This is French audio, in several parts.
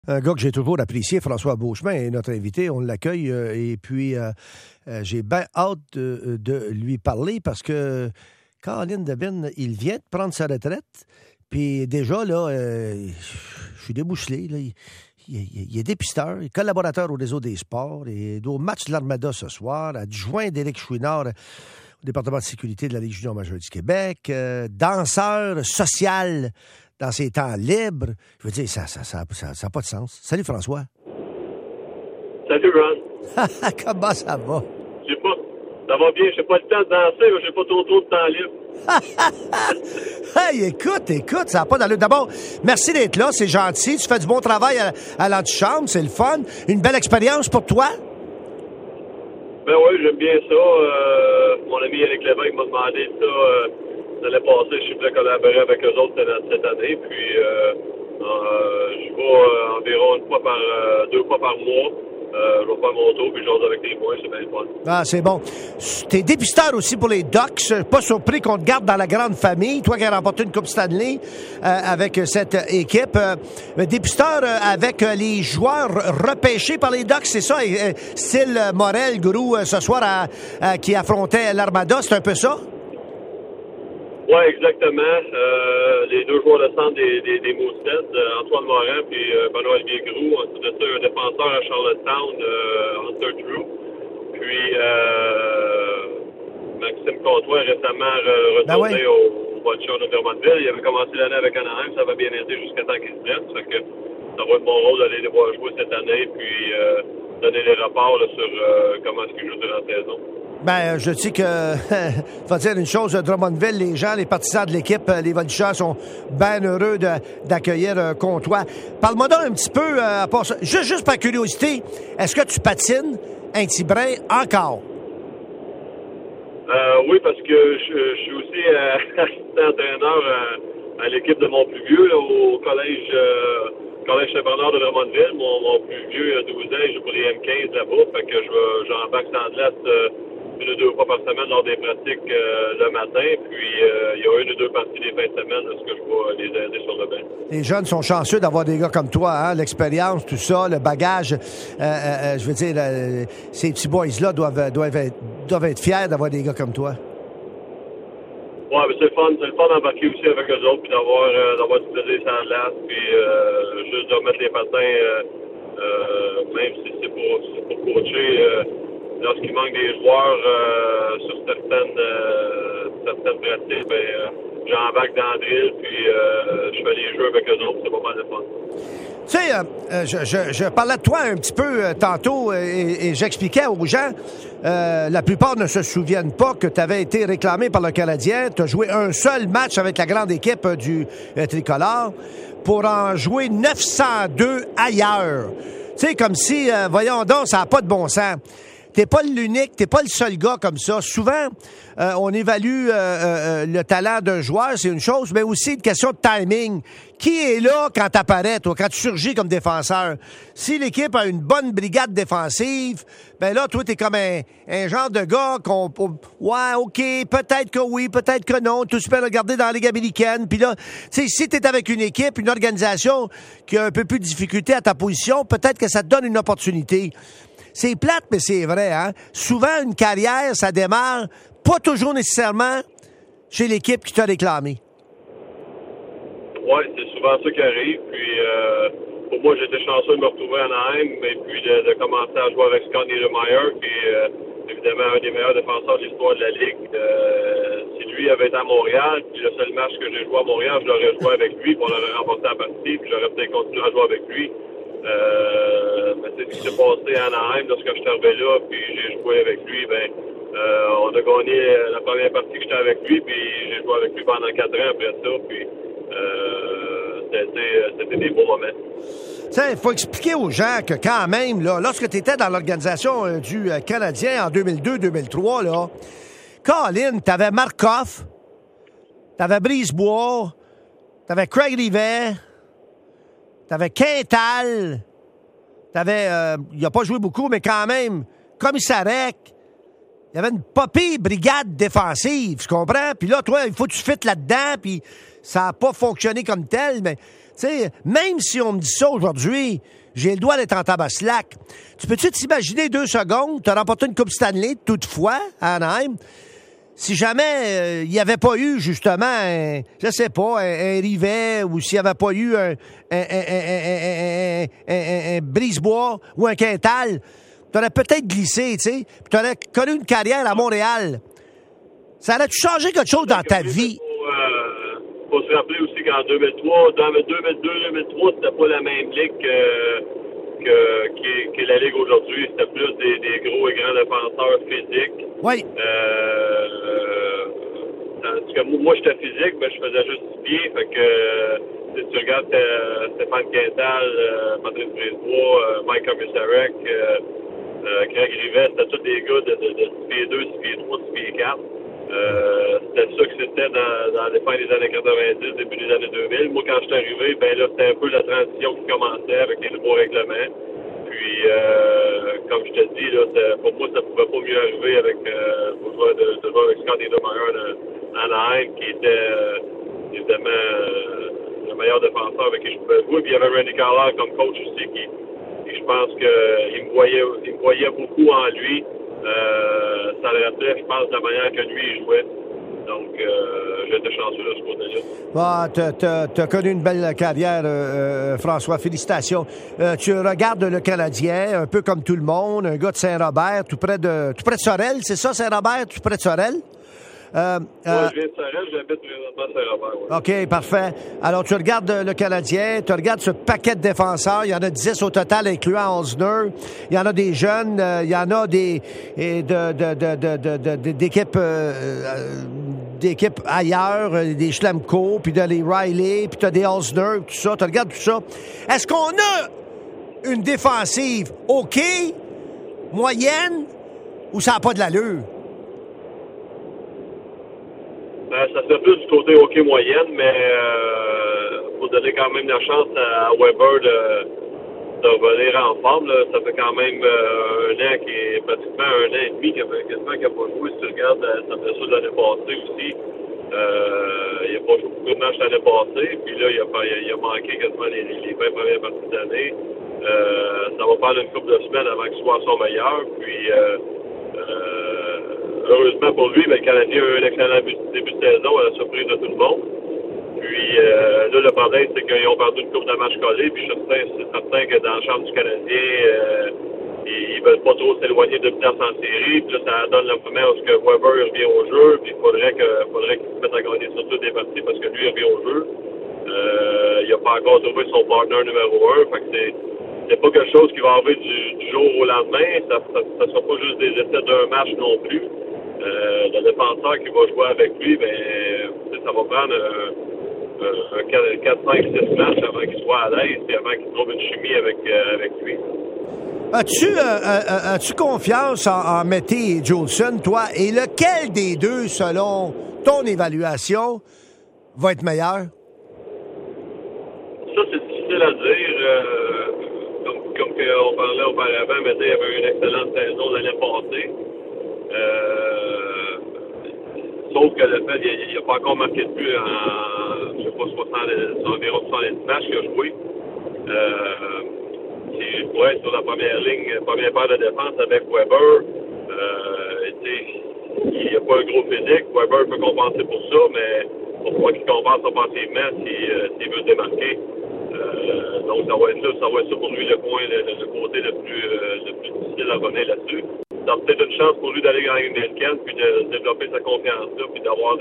Un gars que j'ai toujours apprécié, François Beauchemin, est notre invité. On l'accueille et puis j'ai bien hâte de lui parler parce que Colin Debin, il vient de prendre sa retraite. Puis déjà, là, je suis débousselé. Là. Il est dépisteur, il est collaborateur au réseau des sports. Il est au match de l'Armada ce soir, adjoint d'Éric Chouinard au département de sécurité de la Ligue junior majeure du Québec, danseur social dans ses temps libres. Je veux dire, ça n'a pas de sens. Salut, François. Salut, Ron. Comment ça va? Ça va bien. J'ai pas le temps de danser, mais j'ai pas trop de temps libre. Hey, écoute, ça n'a pas d'allure. D'abord, merci d'être là, c'est gentil. Tu fais du bon travail à l'antichambre, c'est le fun. Une belle expérience pour toi? Ben oui, j'aime bien ça. Mon ami Éric Lévesque m'a demandé ça l'année passée. Je suis prêt à collaborer avec eux autres cette année. Puis, je vais environ deux fois par mois. Je vais faire mon tour, puis j'ose avec des points, c'est bien le fun. Ah, c'est bon. T'es dépisteur aussi pour les Ducks. Pas surpris qu'on te garde dans la grande famille. Toi qui as remporté une Coupe Stanley avec cette équipe. Dépisteur avec les joueurs repêchés par les Ducks, c'est ça? Style Morel, Groulx, ce soir, qui affrontait l'Armada, c'est un peu ça? Oui, exactement. Les deux joueurs de centre des Moussets, Antoine Morin puis Benoît-Olivier Groulx. Ensuite de ça, un défenseur à Charlottetown, Hunter Drew. Puis Maxime Comtois, récemment retourné au Vulture de Drummondville. Il avait commencé l'année avec Anaheim, ça va bien été jusqu'à temps qu'il se blesse. Fait que ça va être mon rôle d'aller les voir jouer cette année, puis donner les rapports là, sur comment est-ce qu'ils jouent durant la saison. Ben, je dis que, je vais dire une chose, Drummondville, les gens, les partisans de l'équipe, les voltigeurs sont bien heureux d'accueillir Comtois. Parle-moi donc un petit peu, à part ça, juste par curiosité, est-ce que tu patines un petit brin encore? Oui, parce que je suis aussi assistant entraîneur à l'équipe de mon plus vieux, là, au collège Saint-Bernard de Drummondville. Mon plus vieux a 12 ans, il joue pour les M15 là-bas, fait que j'embarque sans glace une ou deux fois par semaine lors des pratiques le matin, puis il y a une ou deux parties des fins de semaine ce que je vais les aider sur le banc. Les jeunes sont chanceux d'avoir des gars comme toi, hein? L'expérience, tout ça, le bagage. Je veux dire, ces petits boys-là doivent être fiers d'avoir des gars comme toi. Ouais, mais c'est le fun d'embarquer aussi avec eux autres, puis d'avoir du plaisir sans glace, puis juste de remettre les patins, même si c'est pour coacher. Lorsqu'il manque des joueurs sur certaines pratiques, j'embarque dans le drill, puis je fais les jeux avec eux autres. C'est pas mal de fun. Tu sais, je parlais de toi un petit peu tantôt et j'expliquais aux gens, la plupart ne se souviennent pas que tu avais été réclamé par le Canadien. Tu as joué un seul match avec la grande équipe du Tricolore pour en jouer 902 ailleurs. Tu sais, comme si, voyons donc, ça n'a pas de bon sens. T'es pas l'unique, t'es pas le seul gars comme ça. Souvent, on évalue le talent d'un joueur, c'est une chose, mais aussi une question de timing. Qui est là quand t'apparais, toi, quand tu surgis comme défenseur? Si l'équipe a une bonne brigade défensive, ben là, toi, t'es comme un genre de gars ouais, OK, peut-être que oui, peut-être que non. Tu peux regarder dans la Ligue américaine. Puis là, tu sais, si t'es avec une équipe, une organisation qui a un peu plus de difficulté à ta position, peut-être que ça te donne une opportunité. C'est plate, mais c'est vrai, hein? Souvent, une carrière, ça démarre pas toujours nécessairement chez l'équipe qui t'a réclamé. Oui, c'est souvent ça qui arrive. Puis, pour moi, j'étais chanceux de me retrouver à Anaheim, mais puis de commencer à jouer avec Scott Niedermayer, qui est évidemment un des meilleurs défenseurs de l'histoire de la Ligue. Si lui avait été à Montréal, puis le seul match que j'ai joué à Montréal, je l'aurais joué avec lui, puis on aurait remporté la partie, puis j'aurais peut-être continué à jouer avec lui. Mais c'est ce qui s'est passé à Anaheim lorsque je suis arrivé là, puis j'ai joué avec lui. On a gagné la première partie que j'étais avec lui, puis j'ai joué avec lui pendant 4 ans après ça, puis c'était des beaux moments. Il faut expliquer aux gens que quand même, là, lorsque tu étais dans l'organisation du Canadien en 2002-2003, là, Colin, t'avais Markov, t'avais Brisebois, t'avais Craig Rivet, t'avais Quintal, il n'a pas joué beaucoup, mais quand même, Commissarek. Il y avait une pas pire brigade défensive, tu comprends? Puis là, toi, il faut que tu fites là-dedans, puis ça n'a pas fonctionné comme tel, mais sais, même si on me dit ça aujourd'hui, j'ai le droit d'être en tabaslac. Tu peux-tu t'imaginer 2 secondes, tu as remporté une Coupe Stanley, toutefois, à Anaheim, si jamais il n'y avait pas eu, justement, je sais pas, un Rivet, ou s'il n'y avait pas eu un Brisebois ou un Quintal, tu aurais peut-être glissé, tu sais, puis tu aurais connu une carrière à Montréal. Ça aurait-tu changé quelque chose dans ta vie? Faut se rappeler aussi qu'en 2003, dans 2002-2003, c'était pas la même ligue que la ligue aujourd'hui. C'était plus des gros et grands défenseurs physiques. Oui. Tandis que moi, j'étais physique, mais je faisais juste 10 pieds. Fait que si tu regardes Stéphane Quintal, Patrice Brisebois, Mike Komisarek, Craig Rivet, c'était tous des gars de 6 pieds 2, 6 pieds 3, 6 pieds 4. C'était ça que c'était dans les fins des années 90, début des années 2000. Moi, quand je suis arrivé, ben là, c'était un peu la transition qui commençait avec les nouveaux règlements. Puis, comme je te dis, là, pour moi, ça pouvait pas mieux arriver avec de jouer avec Scott Niedermayer en Anaheim, qui était évidemment le meilleur défenseur avec qui je pouvais jouer. Puis il y avait Randy Carlyle comme coach aussi, qui je pense qu'il me voyait beaucoup en lui. Ça le rappelait, je pense, de la manière que lui il jouait. Donc, j'étais chanceux de ce côté-là. T'as connu une belle carrière, François. Félicitations. Tu regardes le Canadien, un peu comme tout le monde, un gars de Saint-Robert, tout près de Sorel, c'est ça, Saint-Robert, tout près de Sorel? Moi, je viens de Sorel, j'habite présentement à Saint-Robert. Ouais. OK, parfait. Alors, tu regardes le Canadien, tu regardes ce paquet de défenseurs. Il y en a 10 au total, incluant Osner. Il y en a des jeunes, il y en a d'équipes ailleurs, des Schlemko, puis de les Riley, puis tu as des Osner, tout ça. Tu regardes tout ça. Est-ce qu'on a une défensive OK, moyenne, ou ça n'a pas de l'allure? Ça serait plus du côté hockey moyenne, mais faut donner quand même la chance à Weber de revenir en forme. Là. Ça fait quand même un an qui est pratiquement un an et demi qu'il n'a pas joué. Si tu regardes sa blessure de l'année passée aussi, il n'a pas joué beaucoup de matchs l'année passée. Puis là, il a manqué quasiment les 20 premières parties de l'année. Ça va prendre une couple de semaines avant qu'il soit à son meilleur. Puis heureusement pour lui, le Canadien a eu un excellent début de saison à la surprise de tout le monde. Puis là, le problème, c'est qu'ils ont perdu une coupe de matchs collés. Puis je suis certain que dans la chambre du Canadien, ils veulent pas trop s'éloigner de place en série. Puis là, ça donne le moment où Weber revient au jeu. Puis il faudrait qu'il se mette à gagner sur toutes les parties parce que lui revient au jeu. Il n'a pas encore trouvé son partner numéro 1. Fait que c'est pas quelque chose qui va arriver du jour au lendemain. Ça sera pas juste des essais d'un match non plus. Le défenseur qui va jouer avec lui, ça va prendre un 4, 5, 6 matchs avant qu'il soit à l'aise et avant qu'il trouve une chimie avec lui. As-tu confiance en Mété et Jolson, toi? Et lequel des deux, selon ton évaluation, va être meilleur? Ça, c'est difficile à dire. Comme on parlait auparavant, Mété avait une excellente saison l'année passée. Sauf que le fait, il n'a pas encore marqué de but en, je sais pas, environ 70 matchs qu'il a joué. Il pourrait être sur la première paire de défense avec Weber. Il n'y a pas un gros physique. Weber peut compenser pour ça, mais pour moi qu'il compense offensivement s'il veut se démarquer. Donc ça va être ça pour lui le côté le plus difficile à revenir là-dessus. Ça a peut-être une chance pour lui d'aller gagner une américaine, puis de développer sa confiance-là, puis d'avoir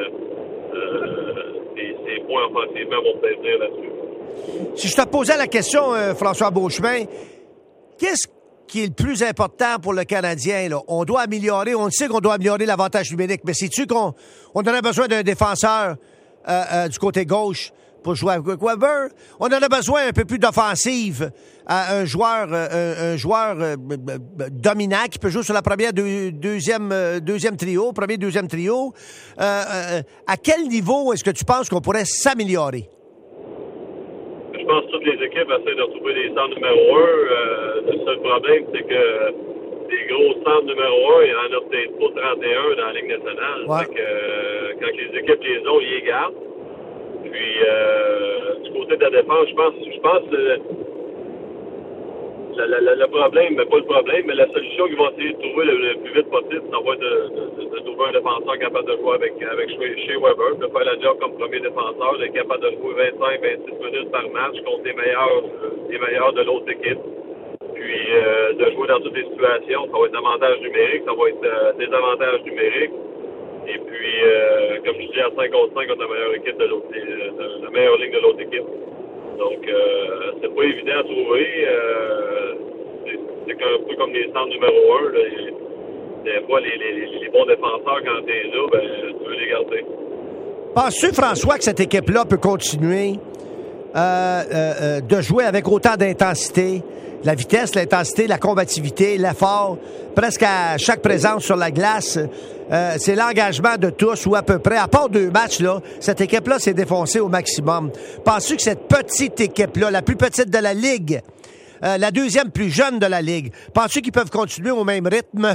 des points offensivement vont peut-être venir là-dessus. Si je te posais la question, François Beauchemin, qu'est-ce qui est le plus important pour le Canadien? Là? On doit améliorer, on sait qu'on doit améliorer l'avantage numérique, mais sais-tu qu'on aurait besoin d'un défenseur du côté gauche pour jouer avec Weber? On en a besoin un peu plus d'offensive à un joueur dominant qui peut jouer sur la première, deuxième trio, premier, deuxième trio. À quel niveau est-ce que tu penses qu'on pourrait s'améliorer? Je pense que toutes les équipes essaient de retrouver des centres numéro 1. Le seul problème, c'est que des gros centres numéro 1, il y en a peut-être pas 31 dans la Ligue nationale. Ouais. Fait que, quand les équipes les ont, ils les gardent. Puis, du du côté de la défense, je pense le problème, mais pas le problème, mais la solution qu'ils vont essayer de trouver le plus vite possible, ça va être de trouver un défenseur capable de jouer avec Shea Weber, de faire la job comme premier défenseur, d'être capable de jouer 25-26 minutes par match contre les meilleurs de l'autre équipe. Puis de jouer dans toutes les situations, ça va être avantage numérique, ça va être désavantage numérique. Et puis, comme je dis, à 5 contre 5 contre la meilleure équipe de l'autre, la meilleure ligne de l'autre équipe. Donc, c'est pas évident à trouver. C'est un peu comme les centres numéro 1. Là, des fois, les bons défenseurs, quand t'es là, tu veux les garder. Penses-tu, François, que cette équipe-là peut continuer de jouer avec autant d'intensité? La vitesse, l'intensité, la combativité, l'effort, presque à chaque présence sur la glace, c'est l'engagement de tous ou à peu près. À part 2 matchs, là, cette équipe-là s'est défoncée au maximum. Penses-tu que cette petite équipe-là, la plus petite de la Ligue, la deuxième plus jeune de la Ligue, penses-tu qu'ils peuvent continuer au même rythme?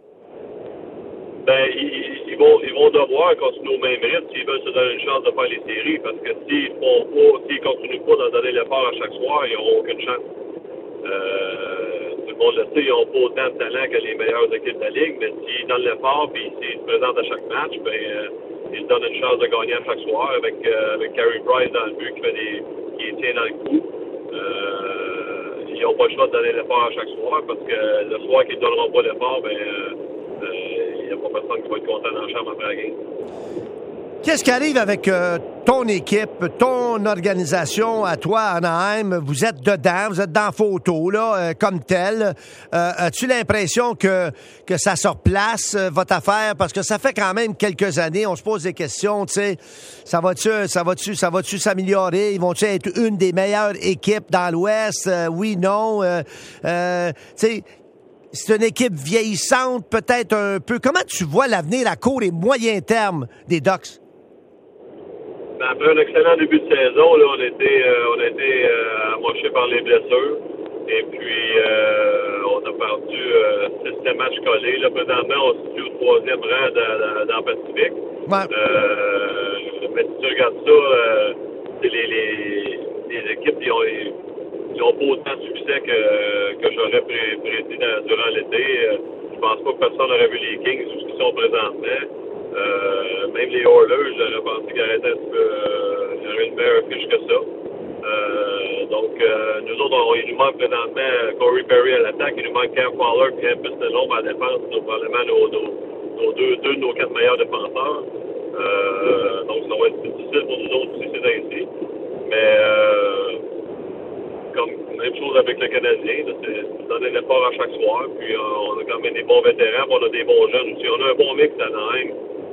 Ils vont devoir continuer au même rythme s'ils veulent se donner une chance de faire les séries, parce que s'ils continuent pas d'en donner l'effort à chaque soir, ils n'auront aucune chance. Tout le monde le sait, ils n'ont pas autant de talent que les meilleures équipes de la Ligue, mais s'ils donnent l'effort et s'ils se présentent à chaque match, ils se donnent une chance de gagner à chaque soir avec Carey Price dans le but qui les tient dans le coup. Ils n'ont pas le choix de donner l'effort à chaque soir parce que le soir qu'ils ne donneront pas l'effort, il n'y a pas personne qui va être content dans la chambre après la game. Qu'est-ce qui arrive avec ton équipe, ton organisation à toi, Anaheim? Vous êtes dedans, vous êtes dans la photo, là, comme tel. As-tu l'impression que ça se replace, votre affaire? Parce que ça fait quand même quelques années, on se pose des questions, tu sais, ça va-tu s'améliorer? Ils vont-tu être une des meilleures équipes dans l'Ouest? Oui, non. Tu sais, c'est une équipe vieillissante, peut-être un peu. Comment tu vois l'avenir à court et moyen terme des Ducks? Après un excellent début de saison, là, on a été amochés par les blessures. Et puis, on a perdu 6 matchs collés. Là, présentement, on se situe au 3e rang dans le Pacifique. Ouais. Mais si tu regardes ça, les équipes, ils ont pas autant de succès que j'aurais prédit durant l'été. Je pense pas que personne n'aurait vu les Kings où ils sont présentement. Même les Oilers, j'aurais pensé qu'ils auraient une meilleure fiche que ça. Donc, nous autres, il nous manque présentement Corey Perry à l'attaque, il nous manque Cam Fowler et Cam Pistelon à la défense, c'est probablement deux de nos 4 meilleurs défenseurs. Donc, ça va être difficile pour nous autres si c'est ainsi. Mais, comme même chose avec le Canadien, c'est donner l'effort à chaque soir. Puis, on a quand même des bons vétérans, puis on a des bons jeunes aussi. On a un bon mix à Anaheim.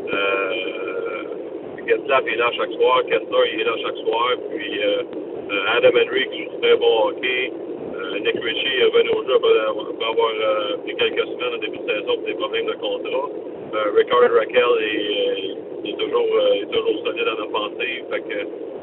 Getzlaf est là chaque soir, Kessler il est là chaque soir, puis Adam Henry qui joue très bon hockey, Nick Ritchie est revenu au jeu après avoir pris quelques semaines au début de saison pour des problèmes de contrat. Rickard Raquel est toujours solide en offensive, fait que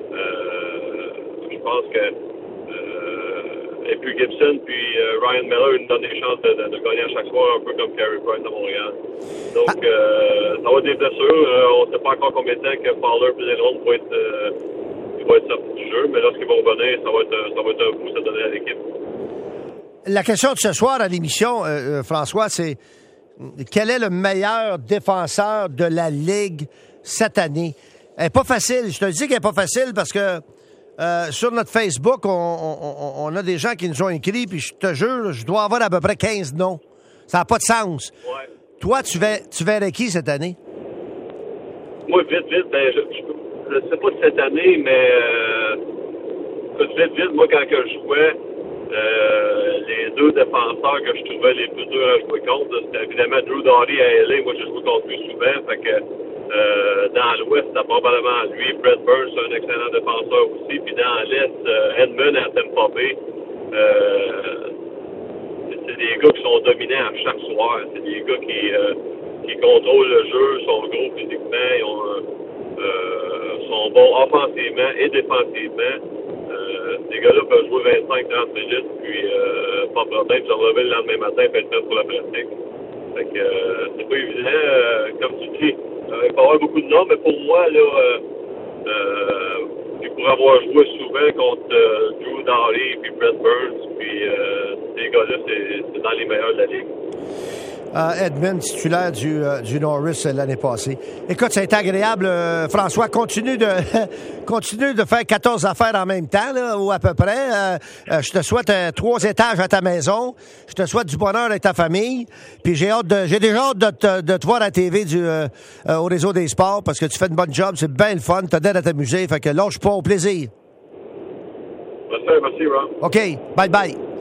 je pense que et puis Gibson puis Ryan Miller nous donnent des chances de gagner à chaque soir, un peu comme Carey Price à Montréal. Donc, ça va être des blessures. On ne sait pas encore combien de temps que Fowler et Lindholm vont être sortis du jeu, mais lorsqu'ils vont revenir, ça va être un coup à donner à l'équipe. La question de ce soir à l'émission, François, c'est quel est le meilleur défenseur de la Ligue cette année? Elle n'est pas facile. Je te dis qu'elle n'est pas facile parce que sur notre Facebook, on a des gens qui nous ont écrit, puis je te jure, je dois avoir à peu près 15 noms. Ça n'a pas de sens. Ouais. Toi, tu verrais qui cette année? Moi, vite, je ne sais pas cette année, mais vite, moi, quand je jouais, les 2 défenseurs que je trouvais les plus durs à jouer contre, c'était évidemment Drew Doughty à LA. Moi, je joue contre lui souvent, fait que dans l'Ouest, c'était probablement lui. Brett Burns, c'est un excellent défenseur aussi. Puis dans l'Est, Edmund à Tampa Bay, c'est des gars qui sont dominants à chaque soir. C'est des gars qui contrôlent le jeu, sont gros physiquement, sont bons offensivement et défensivement. Ces gars-là peuvent jouer 25-30 minutes, puis pas de problème, se relever le lendemain matin et être prêt pour la pratique. Fait que c'est pas évident. Comme tu dis, il va y avoir beaucoup de noms, mais pour moi, là, puis pour avoir joué souvent contre Drew Doughty, puis Brett Burns, puis ces gars-là, c'est dans les meilleurs de la Ligue. Edmund, titulaire du Norris l'année passée. Écoute, ça a été agréable. François, continue de faire 14 affaires en même temps, là, ou à peu près. Je te souhaite 3 étages à ta maison. Je te souhaite du bonheur avec ta famille. Puis j'ai déjà hâte de te voir à la TV au réseau des sports parce que tu fais une bonne job. C'est bien le fun. T'as d'aide à t'amuser. Fait que lâche pas, au plaisir. Merci, Ron. OK. Bye-bye.